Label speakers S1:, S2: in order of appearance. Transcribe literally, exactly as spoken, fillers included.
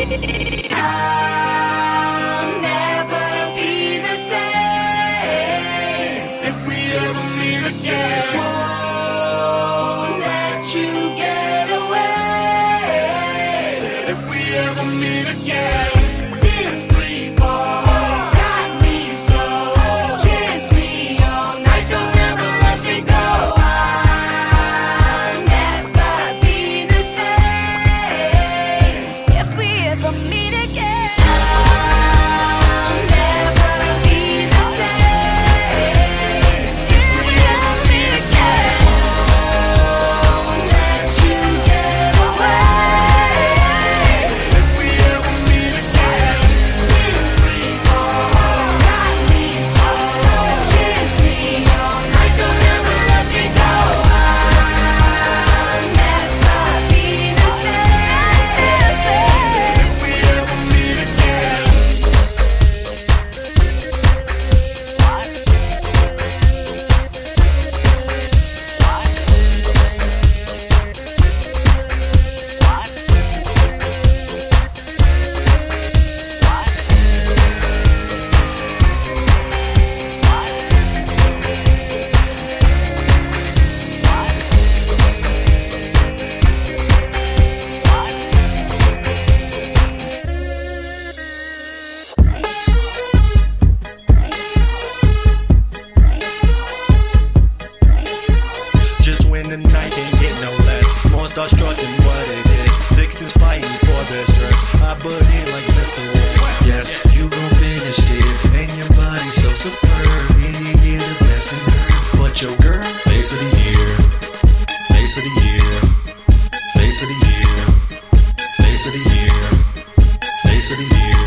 S1: I'll never be the same if we ever meet again. Won't let you get away. Said if we ever meet again. This free fall got me so. Kiss me all night, don't ever let me go. I'll never be the same if we ever meet again. I'll never be the same if we ever meet again. Won't let you get away. If we ever meet again. This free fall got me so. Kiss me all night, don't ever let me go. I'll never be the same if we ever meet again.
S2: Just when the night can't get no less, more start strutting what it is. Vixens fighting for their stress. I butt in like Mister West. Yes, you gon' finish dear, and your body so superb. And you get the best in her. But your girl, face of the year, face of the year, face of the year, face of the year, face of the year.